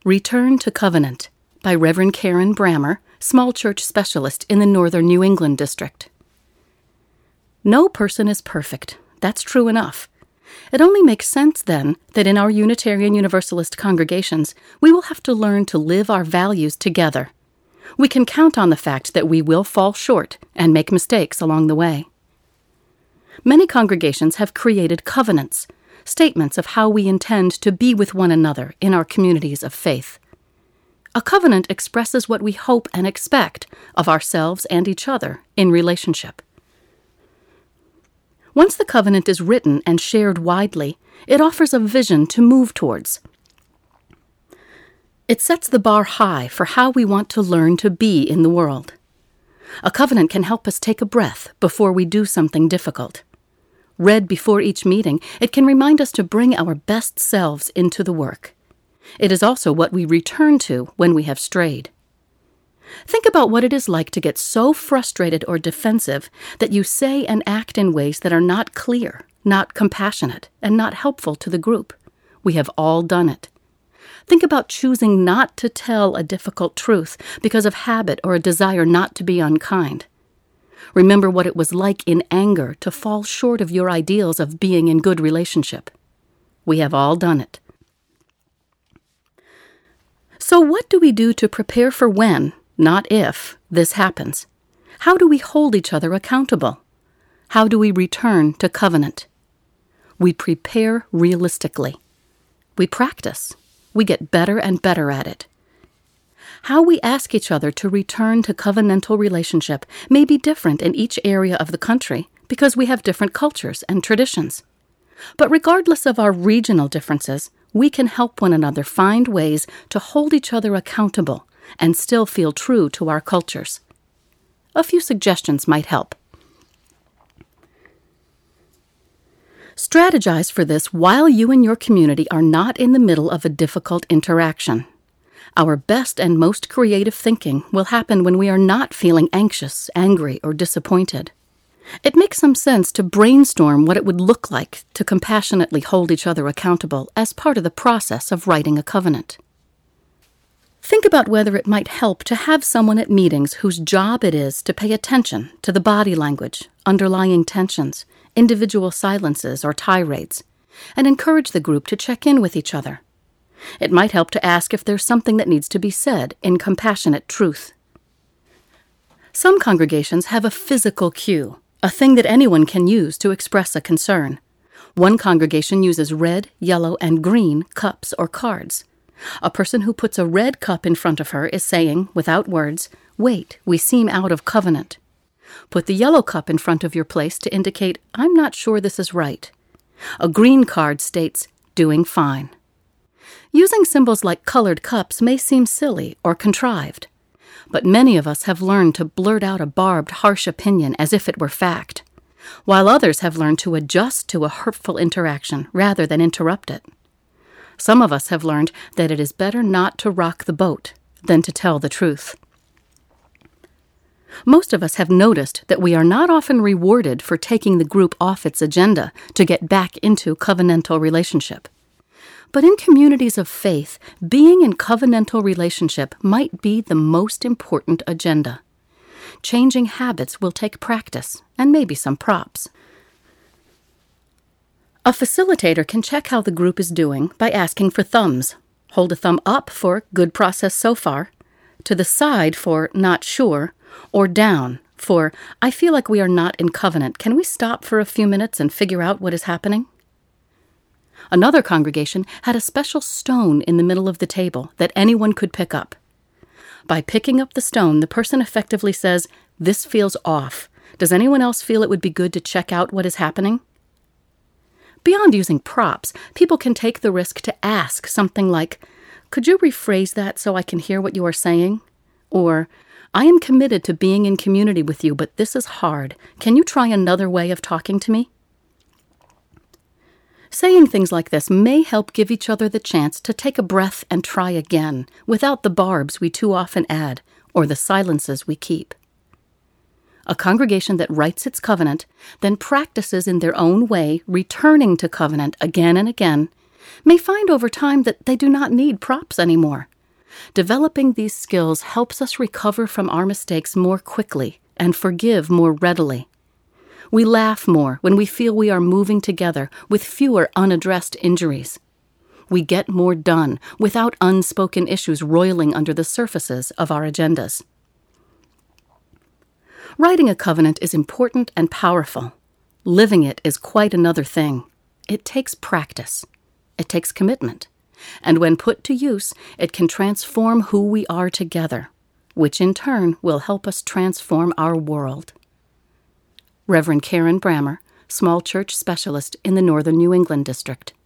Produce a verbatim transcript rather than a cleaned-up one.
Return to Covenant by Reverend Karen Brammer, small church specialist in the Northern New England district. No person is perfect. That's true enough. It only makes sense, then, that in our Unitarian Universalist congregations, we will have to learn to live our values together. We can count on the fact that we will fall short and make mistakes along the way. Many congregations have created covenants, statements of how we intend to be with one another in our communities of faith. A covenant expresses what we hope and expect of ourselves and each other in relationship. Once the covenant is written and shared widely, it offers a vision to move towards. It sets the bar high for how we want to learn to be in the world. A covenant can help us take a breath before we do something difficult. Read before each meeting, it can remind us to bring our best selves into the work. It is also what we return to when we have strayed. Think about what it is like to get so frustrated or defensive that you say and act in ways that are not clear, not compassionate, and not helpful to the group. We have all done it. Think about choosing not to tell a difficult truth because of habit or a desire not to be unkind. Remember what it was like in anger to fall short of your ideals of being in good relationship. We have all done it. So what do we do to prepare for when, not if, this happens? How do we hold each other accountable? How do we return to covenant? We prepare realistically. We practice. We get better and better at it. How we ask each other to return to covenantal relationship may be different in each area of the country because we have different cultures and traditions. But regardless of our regional differences, we can help one another find ways to hold each other accountable and still feel true to our cultures. A few suggestions might help. Strategize for this while you and your community are not in the middle of a difficult interaction. Our best and most creative thinking will happen when we are not feeling anxious, angry, or disappointed. It makes some sense to brainstorm what it would look like to compassionately hold each other accountable as part of the process of writing a covenant. Think about whether it might help to have someone at meetings whose job it is to pay attention to the body language, underlying tensions, individual silences or tirades, and encourage the group to check in with each other. It might help to ask if there's something that needs to be said in compassionate truth. Some congregations have a physical cue, a thing that anyone can use to express a concern. One congregation uses red, yellow, and green cups or cards. A person who puts a red cup in front of her is saying, without words, "Wait, we seem out of covenant." Put the yellow cup in front of your place to indicate, "I'm not sure this is right." A green card states, "Doing fine." Using symbols like colored cups may seem silly or contrived, but many of us have learned to blurt out a barbed, harsh opinion as if it were fact, while others have learned to adjust to a hurtful interaction rather than interrupt it. Some of us have learned that it is better not to rock the boat than to tell the truth. Most of us have noticed that we are not often rewarded for taking the group off its agenda to get back into covenantal relationship. But in communities of faith, being in covenantal relationship might be the most important agenda. Changing habits will take practice and maybe some props. A facilitator can check how the group is doing by asking for thumbs. Hold a thumb up for good process so far, to the side for not sure, or down for I feel like we are not in covenant. Can we stop for a few minutes and figure out what is happening? Another congregation had a special stone in the middle of the table that anyone could pick up. By picking up the stone, the person effectively says, "This feels off. Does anyone else feel it would be good to check out what is happening?" Beyond using props, people can take the risk to ask something like, "Could you rephrase that so I can hear what you are saying?" Or, "I am committed to being in community with you, but this is hard. Can you try another way of talking to me?" Saying things like this may help give each other the chance to take a breath and try again, without the barbs we too often add or the silences we keep. A congregation that writes its covenant, then practices in their own way, returning to covenant again and again, may find over time that they do not need props anymore. Developing these skills helps us recover from our mistakes more quickly and forgive more readily. We laugh more when we feel we are moving together with fewer unaddressed injuries. We get more done without unspoken issues roiling under the surfaces of our agendas. Writing a covenant is important and powerful. Living it is quite another thing. It takes practice. It takes commitment. And when put to use, it can transform who we are together, which in turn will help us transform our world. Reverend Karen Brammer, Small Church Specialist in the Northern New England District.